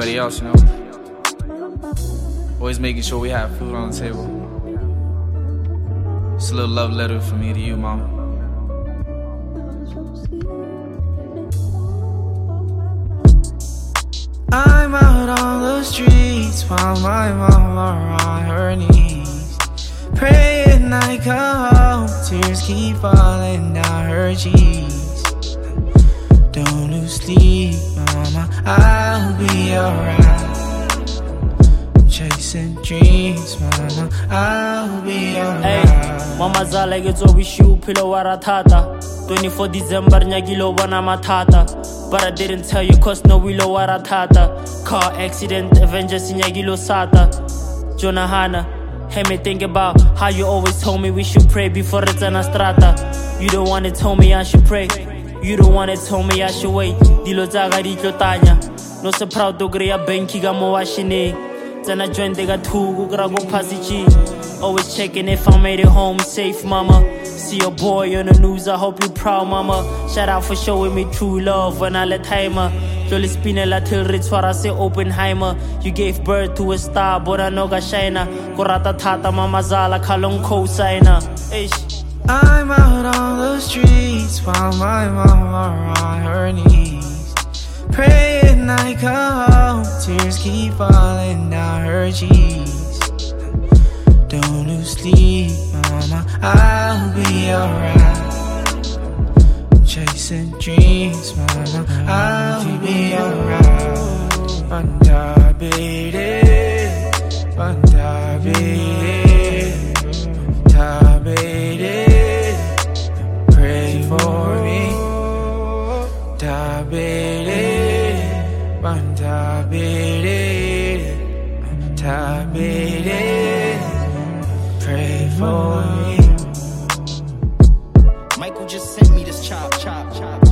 everybody else, you know. Always making sure we have food on the table. It's a little love letter from me to you, mama. I'm out on the streets while my mama on her knees, praying I come home, tears keep falling down her cheeks. Don't lose sleep, mama, I'll be alright. Chasing dreams, mama, I'll be alright. Hey, mama zala ke tso wishu philo wa rathata 24 December nyakilo bona mathata, but I didn't tell you cause no wilo wa rathata. Car accident, Avengers nyakilo sata. Jonahana, had me think about how you always told me we should pray before it's an strata. You don't wanna tell me I should pray, you don't wanna tell me I should wait. Dilo tsaga di tlo tanya, no se proud to greya banki ka mo wa shine. Tsena join they got two go gra go passage. Always checking if I made it home safe, mama. See your boy on the news, I hope you proud, mama. Shout out for showing me true love when I let timer. Jolly spinella till Ritzwara say Oppenheimer. You gave birth to a star, but I know ga shina. Korata tata mama zala kalong co-signer. I'm out on the streets while my mama on her knees, praying I come home, tears keep falling down her cheeks. Don't lose sleep, mama, I'll be alright. Chasing dreams, mama, I'll be alright. Banda baby, banda baby, banda baby, pray for me. Da baby, banda baby, da baby, pray for me. Michael just sent me this chop.